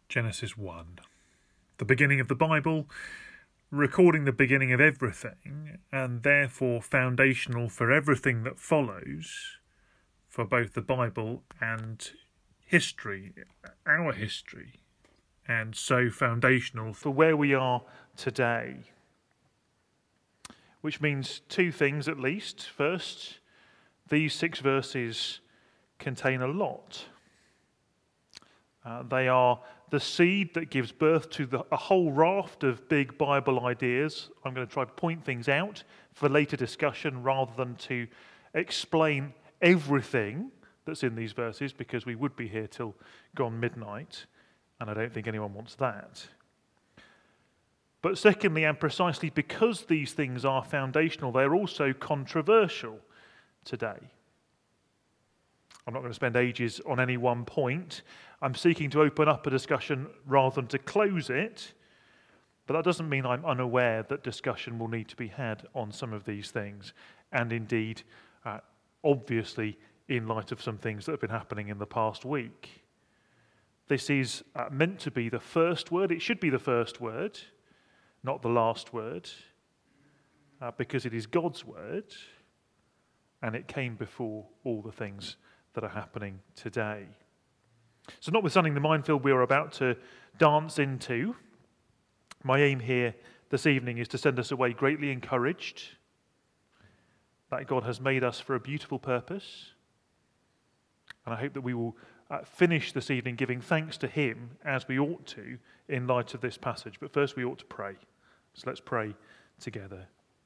Genesis 1. The beginning of the Bible, recording the beginning of everything, and therefore foundational for everything that follows, for both the Bible and history, our history, and so foundational for where we are today. Which means two things at least. First, these 6 verses contain a lot. They are the seed that gives birth to a whole raft of big Bible ideas. I'm going to try to point things out for later discussion rather than to explain everything that's in these verses, because we would be here till gone midnight, and I don't think anyone wants that. But secondly, and precisely because these things are foundational, they're also controversial today. I'm not going to spend ages on any one point. I'm seeking to open up a discussion rather than to close it, but that doesn't mean I'm unaware that discussion will need to be had on some of these things, and indeed, obviously, in light of some things that have been happening in the past week. This is meant to be the first word. It should be the first word, not the last word, because it is God's word, and it came before all the things that are happening today. So notwithstanding the minefield we are about to dance into, my aim here this evening is to send us away greatly encouraged that God has made us for a beautiful purpose, and I hope that we will finish this evening giving thanks to Him as we ought to in light of this passage. But first we ought to pray. So let's pray together.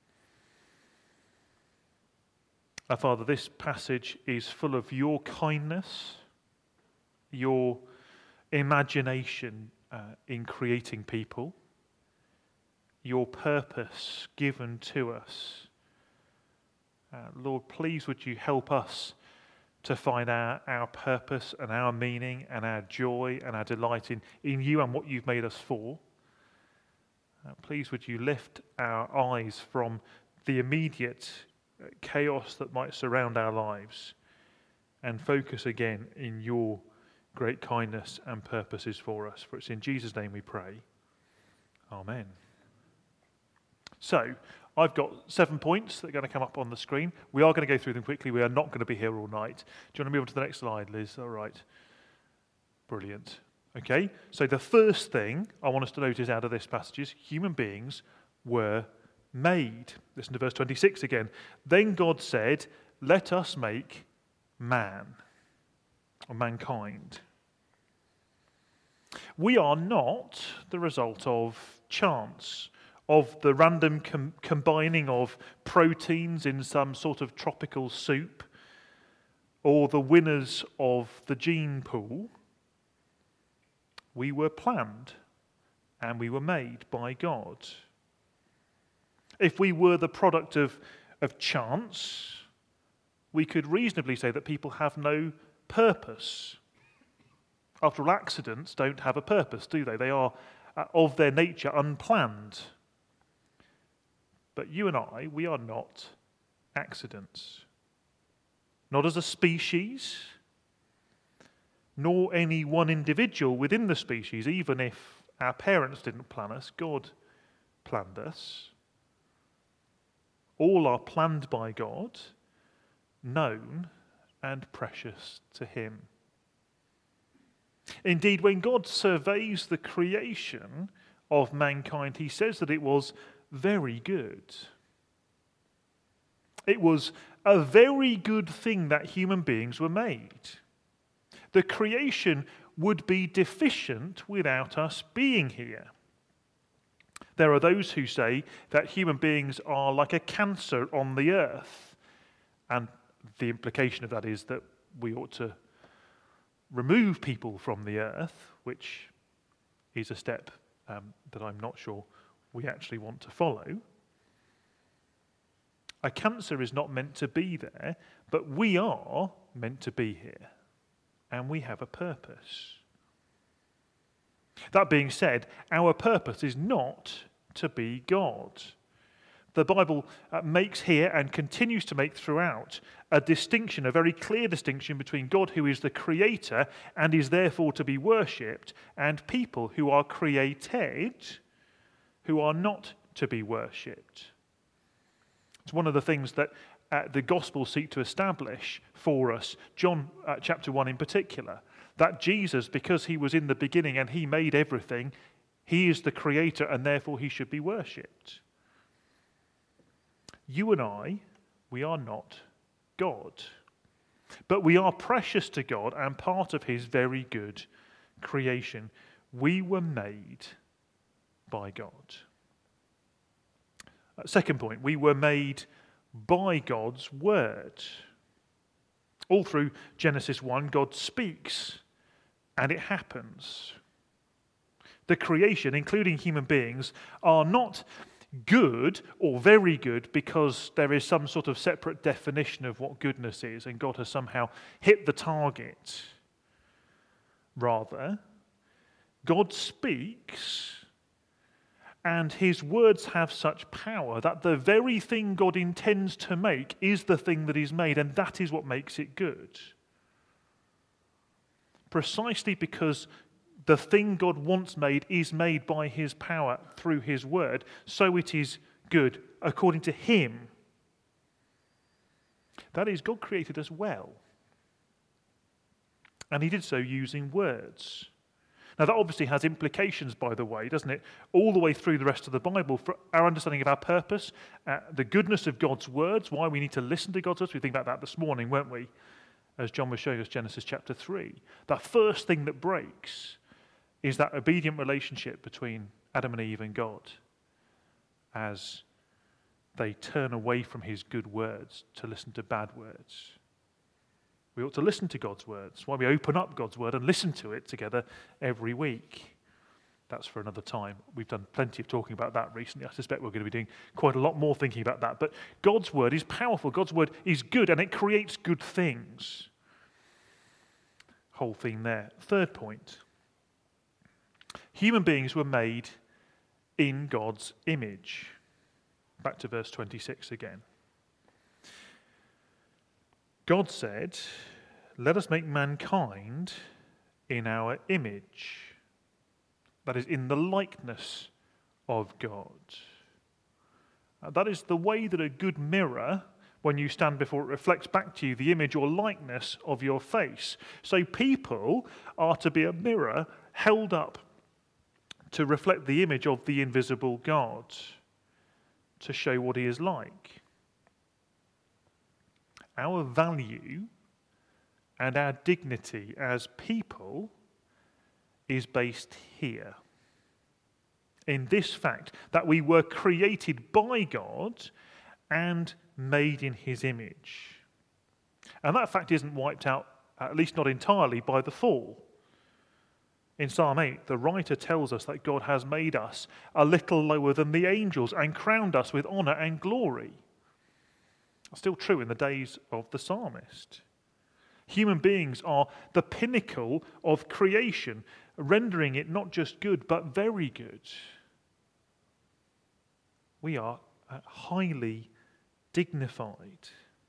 Our Father, this passage is full of your kindness, your imagination in creating people, your purpose given to us. Lord, please would you help us to find our purpose and our meaning and our joy and our delight in you and what you've made us for. Please would you lift our eyes from the immediate chaos that might surround our lives and focus again in your great kindness and purposes for us. For it's in Jesus' name we pray. Amen. So, I've got 7 points that are going to come up on the screen. We are going to go through them quickly. We are not going to be here all night. Do you want to move on to the next slide, Liz? All right. Brilliant. Okay, so the first thing I want us to notice out of this passage is human beings were made. Listen to verse 26 again. Then God said, "Let us make man," or mankind. We are not the result of chance, of the random combining of proteins in some sort of tropical soup, or the winners of the gene pool. We were planned and we were made by God. If we were the product of chance, we could reasonably say that people have no purpose. After all, accidents don't have a purpose, do they? They are of their nature unplanned. But you and I, we are not accidents. Not as a species, nor any one individual within the species, even if our parents didn't plan us, God planned us. All are planned by God, known and precious to Him. Indeed, when God surveys the creation of mankind, He says that it was very good. It was a very good thing that human beings were made. The creation would be deficient without us being here. There are those who say that human beings are like a cancer on the earth, and the implication of that is that we ought to remove people from the earth, which is a step that I'm not sure we actually want to follow. A cancer is not meant to be there, but we are meant to be here. And we have a purpose. That being said, our purpose is not to be God. The Bible makes here and continues to make throughout a distinction, a very clear distinction between God, who is the creator and is therefore to be worshipped, and people who are created, who are not to be worshipped. It's one of the things that the Gospels seek to establish for us, John chapter 1 in particular, that Jesus, because he was in the beginning and he made everything, he is the creator and therefore he should be worshipped. You and I, we are not God, but we are precious to God and part of his very good creation. We were made by God. Second point, we were made by God's word. All through Genesis 1, God speaks and it happens. The creation, including human beings, are not good or very good because there is some sort of separate definition of what goodness is and God has somehow hit the target. Rather, God speaks and his words have such power that the very thing God intends to make is the thing that is made, and that is what makes it good. Precisely because the thing God wants made is made by his power through his word, so it is good according to him. That is, God created us well. And he did so using words. Now that obviously has implications, by the way, doesn't it? All the way through the rest of the Bible, for our understanding of our purpose, the goodness of God's words, why we need to listen to God's words. We think about that this morning, weren't we? As John was showing us Genesis chapter 3. That first thing that breaks is that obedient relationship between Adam and Eve and God as they turn away from his good words to listen to bad words. We ought to listen to God's words. That's why we open up God's word and listen to it together every week. That's for another time. We've done plenty of talking about that recently. I suspect we're going to be doing quite a lot more thinking about that. But God's word is powerful. God's word is good and it creates good things. Whole theme there. Third point. Human beings were made in God's image. Back to verse 26 again. God said, "Let us make mankind in our image." That is, in the likeness of God. That is the way that a good mirror, when you stand before it, reflects back to you the image or likeness of your face. So people are to be a mirror held up to reflect the image of the invisible God, to show what he is like. Our value and our dignity as people is based here, in this fact that we were created by God and made in his image. And that fact isn't wiped out, at least not entirely, by the fall. In Psalm 8, the writer tells us that God has made us a little lower than the angels and crowned us with honor and glory. That's still true in the days of the psalmist. Human beings are the pinnacle of creation, rendering it not just good, but very good. We are highly dignified.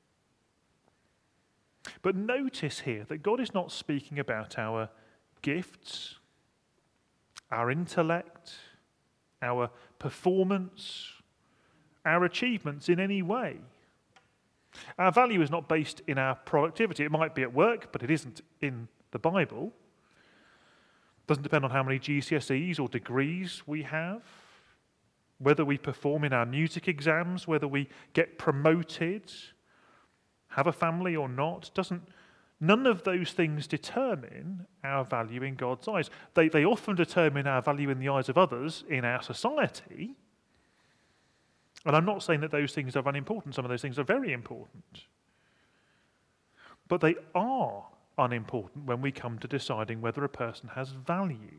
But notice here that God is not speaking about our gifts, our intellect, our performance, our achievements in any way. Our value is not based in our productivity. It might be at work, but it isn't in the Bible. It doesn't depend on how many GCSEs or degrees we have, whether we perform in our music exams, whether we get promoted, have a family or not. None of those things determine our value in God's eyes. They often determine our value in the eyes of others in our society. And I'm not saying that those things are unimportant. Some of those things are very important. But they are unimportant when we come to deciding whether a person has value.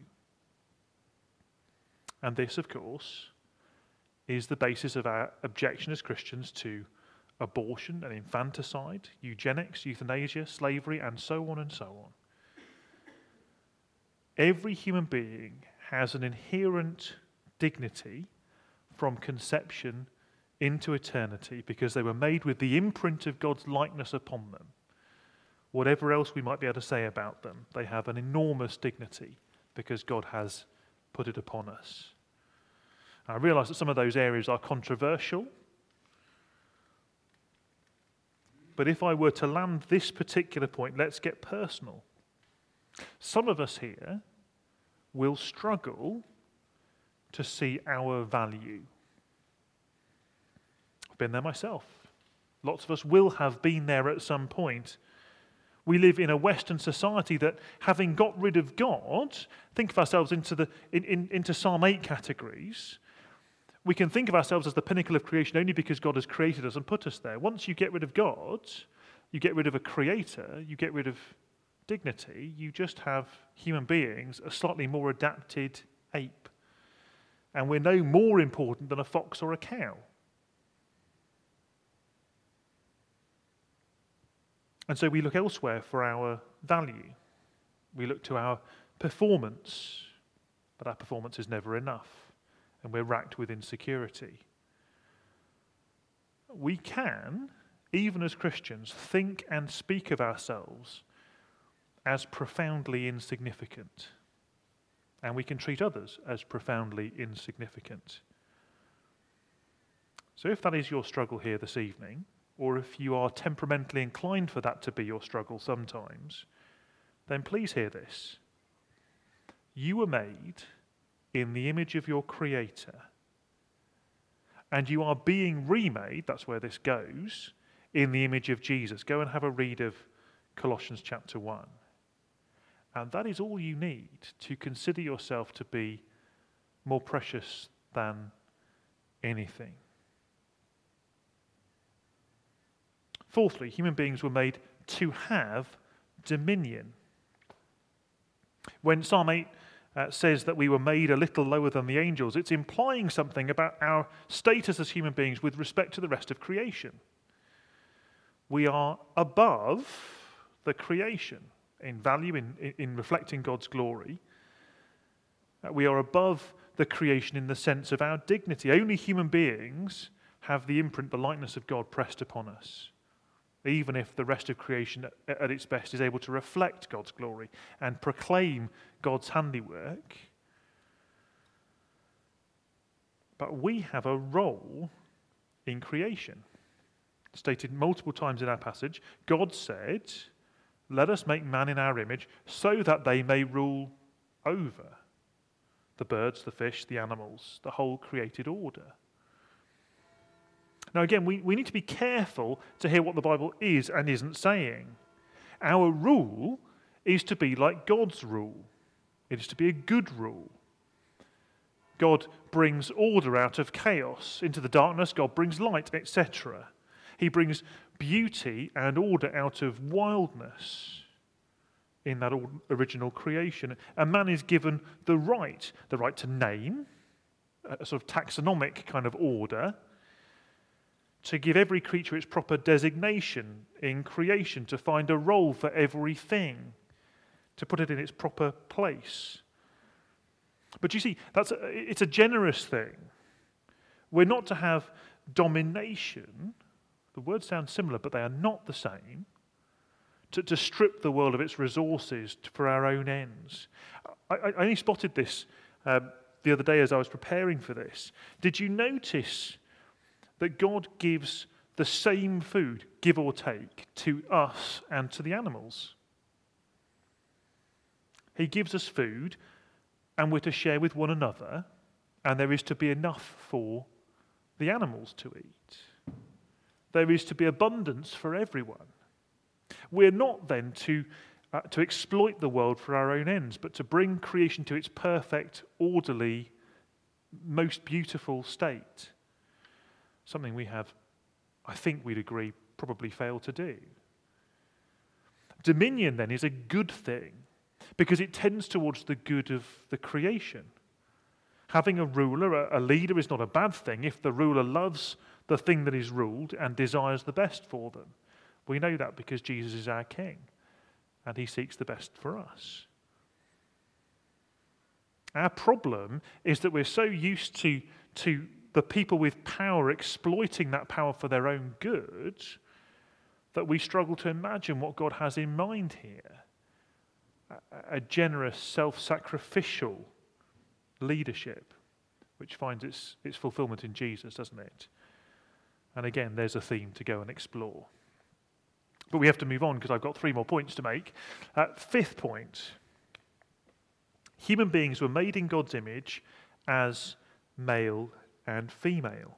And this, of course, is the basis of our objection as Christians to abortion and infanticide, eugenics, euthanasia, slavery, and so on and so on. Every human being has an inherent dignity from conception into eternity because they were made with the imprint of God's likeness upon them. Whatever else we might be able to say about them, they have an enormous dignity because God has put it upon us. I realise that some of those areas are controversial, but if I were to land this particular point, let's get personal. Some of us here will struggle to see our value. I've been there myself. Lots of us will have been there at some point. We live in a Western society that, having got rid of God, think of ourselves into Psalm 8 categories. We can think of ourselves as the pinnacle of creation only because God has created us and put us there. Once you get rid of God, you get rid of a creator, you get rid of dignity, you just have human beings, a slightly more adapted ape. And we're no more important than a fox or a cow. And so we look elsewhere for our value. We look to our performance, but our performance is never enough, and we're racked with insecurity. We can, even as Christians, think and speak of ourselves as profoundly insignificant, and we can treat others as profoundly insignificant. So if that is your struggle here this evening, or if you are temperamentally inclined for that to be your struggle sometimes, then please hear this. You were made in the image of your Creator, and you are being remade, that's where this goes, in the image of Jesus. Go and have a read of Colossians chapter 1. And that is all you need to consider yourself to be more precious than anything. Fourthly, human beings were made to have dominion. When Psalm 8 says that we were made a little lower than the angels, it's implying something about our status as human beings with respect to the rest of creation. We are above the creation in value, in reflecting God's glory. We are above the creation in the sense of our dignity. Only human beings have the imprint, the likeness of God pressed upon us, even if the rest of creation at its best is able to reflect God's glory and proclaim God's handiwork. But we have a role in creation. Stated multiple times in our passage, God said, "Let us make man in our image so that they may rule over the birds, the fish, the animals, the whole created order." Now again, we need to be careful to hear what the Bible is and isn't saying. Our rule is to be like God's rule. It is to be a good rule. God brings order out of chaos into the darkness. God brings light, etc. He brings beauty and order out of wildness in that original creation. And man is given the right to name, a sort of taxonomic kind of order, to give every creature its proper designation in creation, to find a role for everything, to put it in its proper place. But you see, it's a generous thing. We're not to have domination. The words sound similar, but they are not the same. To strip the world of its resources for our own ends. I only spotted this the other day as I was preparing for this. Did you notice that God gives the same food, give or take, to us and to the animals? He gives us food, and we're to share with one another, and there is to be enough for the animals to eat. There is to be abundance for everyone. We're not then to exploit the world for our own ends, but to bring creation to its perfect, orderly, most beautiful state. Something we have, I think we'd agree, probably failed to do. Dominion, then, is a good thing because it tends towards the good of the creation. Having a ruler, a leader, is not a bad thing if the ruler loves the thing that is ruled and desires the best for them. We know that because Jesus is our King and he seeks the best for us. Our problem is that we're so used to the people with power exploiting that power for their own good, that we struggle to imagine what God has in mind here. A generous, self-sacrificial leadership, which finds its fulfillment in Jesus, doesn't it? And again, there's a theme to go and explore. But we have to move on because I've got 3 more points to make. 5th point. Human beings were made in God's image as male and female.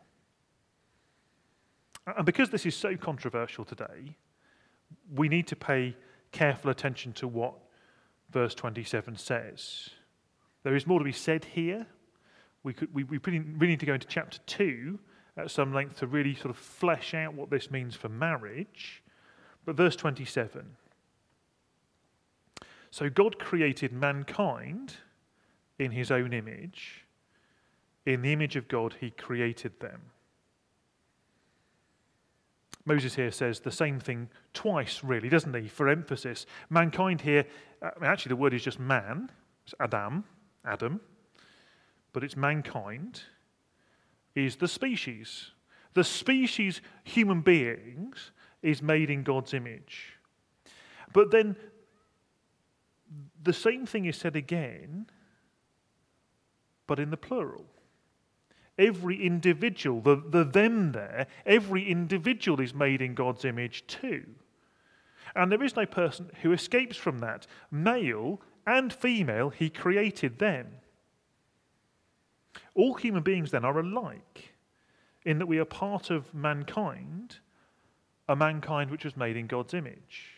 And because this is so controversial today, we need to pay careful attention to what verse 27 says. There is more to be said here. We really need to go into chapter 2 at some length to really sort of flesh out what this means for marriage. But verse 27. So God created mankind in his own image. In the image of God, he created them. Moses here says the same thing twice, really, doesn't he, for emphasis. Mankind here, actually the word is just man. It's Adam, but it's mankind, is the species. The species, human beings, is made in God's image. But then the same thing is said again, but in the plural. Every individual, the them there, every individual is made in God's image too. And there is no person who escapes from that. Male and female, he created them. All human beings then are alike in that we are part of mankind, a mankind which was made in God's image.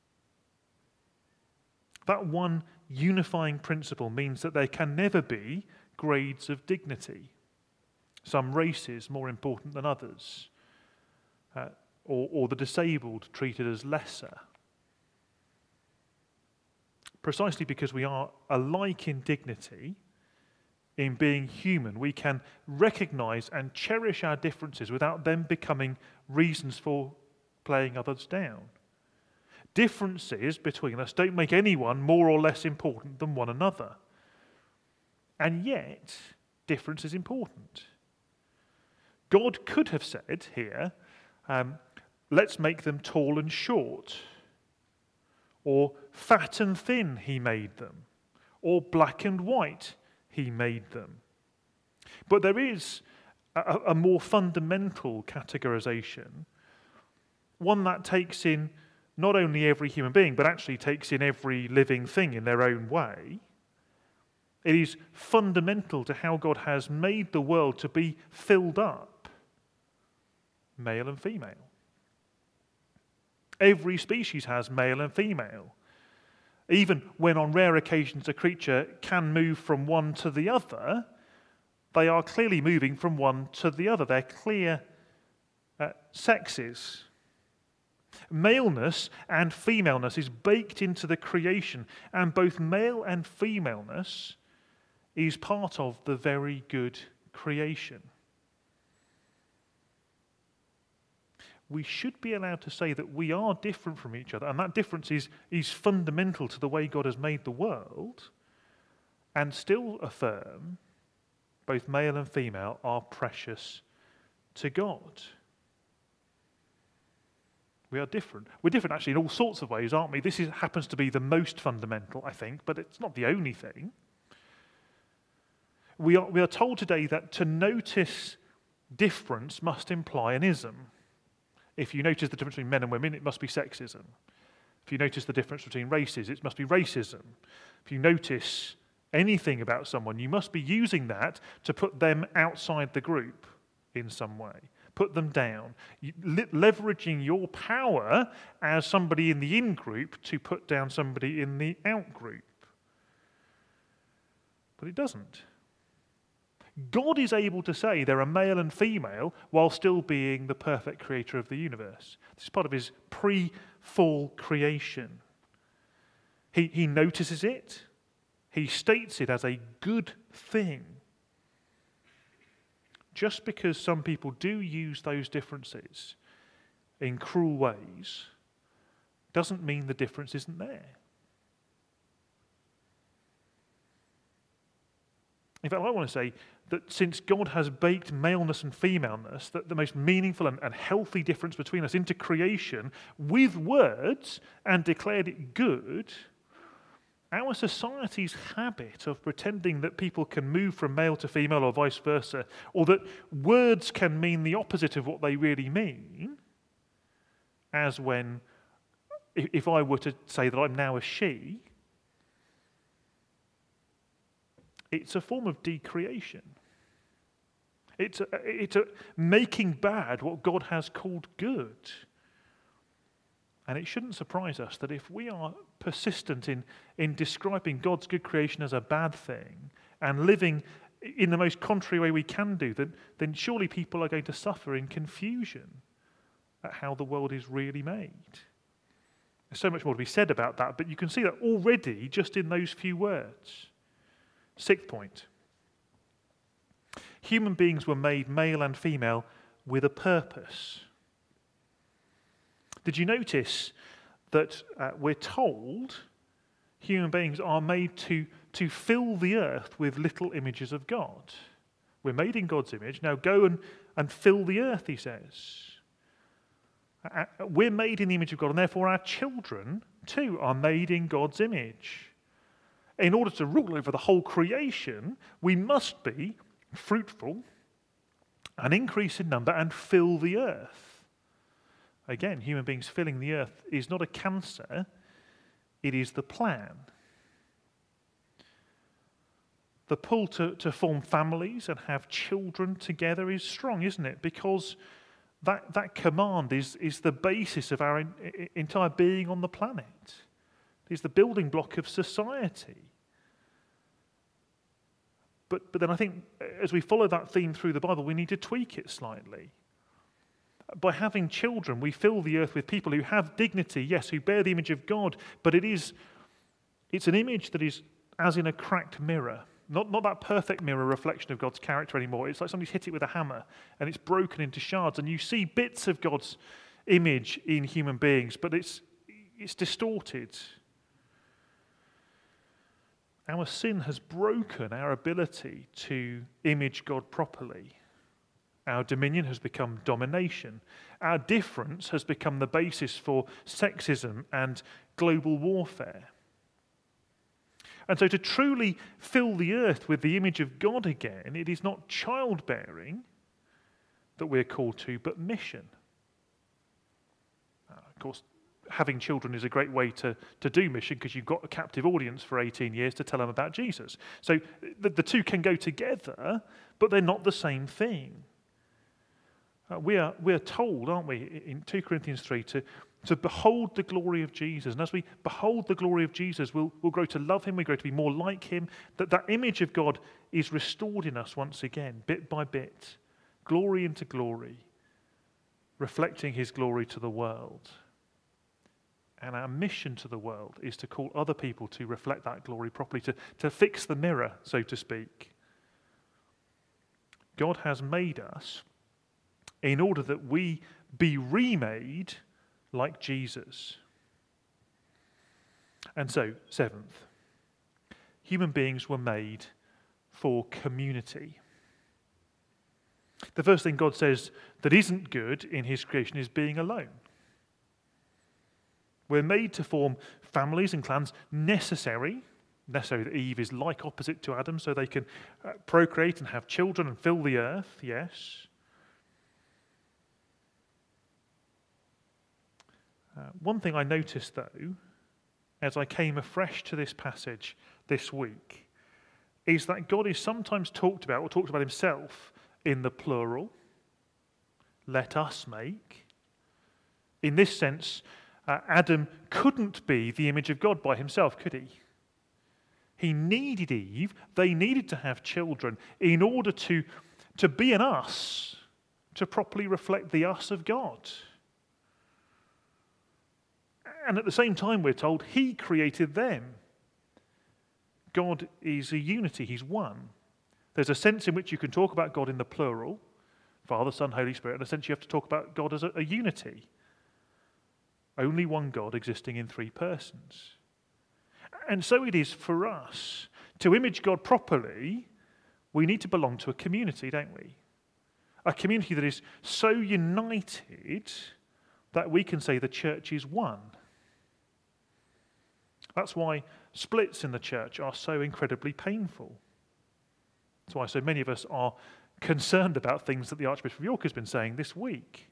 That one unifying principle means that there can never be grades of dignity. Some races more important than others, or the disabled treated as lesser. Precisely because we are alike in dignity, in being human, we can recognize and cherish our differences without them becoming reasons for playing others down. Differences between us don't make anyone more or less important than one another. And yet, difference is important. God could have said here, let's make them tall and short, or fat and thin, he made them, or black and white, he made them. But there is a more fundamental categorization, one that takes in not only every human being, but actually takes in every living thing in their own way. It is fundamental to how God has made the world to be filled up, male and female. Every species has male and female. Even when on rare occasions a creature can move from one to the other, they are clearly moving from one to the other. They're clear sexes. Maleness and femaleness is baked into the creation, and both male and femaleness is part of the very good creation. We should be allowed to say that we are different from each other, and that difference is fundamental to the way God has made the world, and still affirm both male and female are precious to God. We are different. We're different actually in all sorts of ways, aren't we? This happens to be the most fundamental, I think, but it's not the only thing. We are told today that to notice difference must imply an ism. If you notice the difference between men and women, it must be sexism. If you notice the difference between races, it must be racism. If you notice anything about someone, you must be using that to put them outside the group in some way. Put them down. Leveraging your power as somebody in the in-group to put down somebody in the out-group. But it doesn't. God is able to say there are male and female while still being the perfect creator of the universe. This is part of his pre-fall creation. He notices it. He states it as a good thing. Just because some people do use those differences in cruel ways doesn't mean the difference isn't there. In fact, I want to say that since God has baked maleness and femaleness, that the most meaningful and healthy difference between us into creation with words and declared it good, our society's habit of pretending that people can move from male to female or vice versa, or that words can mean the opposite of what they really mean, as when, if I were to say that I'm now a she, it's a form of decreation. It's a making bad what God has called good. And it shouldn't surprise us that if we are persistent in describing God's good creation as a bad thing and living in the most contrary way we can do, then surely people are going to suffer in confusion at how the world is really made. There's so much more to be said about that, but you can see that already just in those few words. Sixth point. Human beings were made male and female with a purpose. Did you notice that we're told human beings are made to fill the earth with little images of God? We're made in God's image. Now go and fill the earth, he says. We're made in the image of God, and therefore our children too are made in God's image. In order to rule over the whole creation, we must be fruitful and increase in number and fill the earth. Again, human beings filling the earth is not a cancer, it is the plan. The pull to form families and have children together is strong, isn't it? Because that command is the basis of our entire being on the planet. It is the building block of society. But then I think as we follow that theme through the Bible, we need to tweak it slightly. By having children, we fill the earth with people who have dignity, yes, who bear the image of God, but it's an image that is as in a cracked mirror. Not that perfect mirror reflection of God's character anymore. It's like somebody's hit it with a hammer and it's broken into shards, and you see bits of God's image in human beings, but it's distorted. Our sin has broken our ability to image God properly. Our dominion has become domination. Our difference has become the basis for sexism and global warfare. And so to truly fill the earth with the image of God again, it is not childbearing that we're called to, but mission. Of course, having children is a great way to do mission because you've got a captive audience for 18 years to tell them about Jesus. So the two can go together, but they're not the same thing. We are told, aren't we, in 2 Corinthians 3, to behold the glory of Jesus. And as we behold the glory of Jesus, we'll grow to love him, we grow to be more like him, that image of God is restored in us once again, bit by bit, glory into glory, reflecting his glory to the world. And our mission to the world is to call other people to reflect that glory properly, to fix the mirror, so to speak. God has made us in order that we be remade like Jesus. And so, seventh, human beings were made for community. The first thing God says that isn't good in his creation is being alone. We're made to form families and clans necessary that Eve is like opposite to Adam, so they can procreate and have children and fill the earth, yes. One thing I noticed, though, as I came afresh to this passage this week, is that God is sometimes talked about himself in the plural, let us make. In this sense, Adam couldn't be the image of God by himself, could he? He needed Eve, they needed to have children in order to be an us, to properly reflect the us of God. And at the same time, we're told, he created them. God is a unity, he's one. There's a sense in which you can talk about God in the plural, Father, Son, Holy Spirit, and a sense you have to talk about God as a unity. Only one God existing in three persons. And so it is for us. To image God properly, we need to belong to a community, don't we? A community that is so united that we can say the church is one. That's why splits in the church are so incredibly painful. That's why so many of us are concerned about things that the Archbishop of York has been saying this week.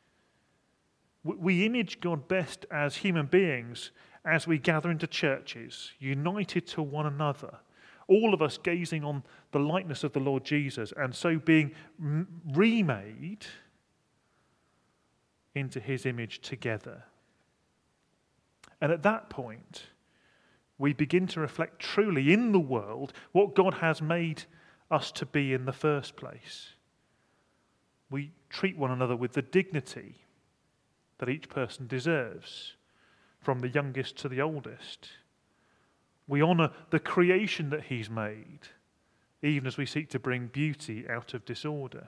We image God best as human beings as we gather into churches, united to one another, all of us gazing on the likeness of the Lord Jesus, and so being remade into his image together. And at that point, we begin to reflect truly in the world what God has made us to be in the first place. We treat one another with the dignity that each person deserves, from the youngest to the oldest. We honour the creation that he's made, even as we seek to bring beauty out of disorder.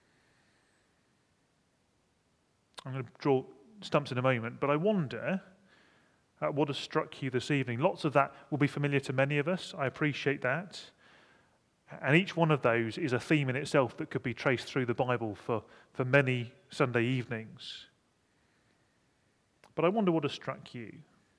I'm going to draw stumps in a moment, but I wonder what has struck you this evening. Lots of that will be familiar to many of us. I appreciate that. And each one of those is a theme in itself that could be traced through the Bible for many Sunday evenings. But I wonder what has struck you.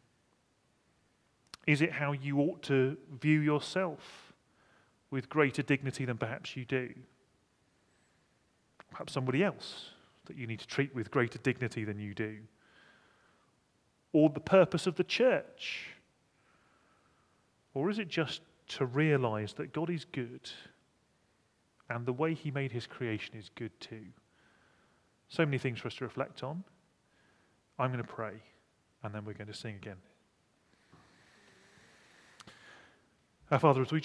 Is it how you ought to view yourself with greater dignity than perhaps you do? Perhaps somebody else that you need to treat with greater dignity than you do? Or the purpose of the church? Or is it just to realize that God is good and the way he made his creation is good too? So many things for us to reflect on. I'm going to pray and then we're going to sing again. Our Father, as we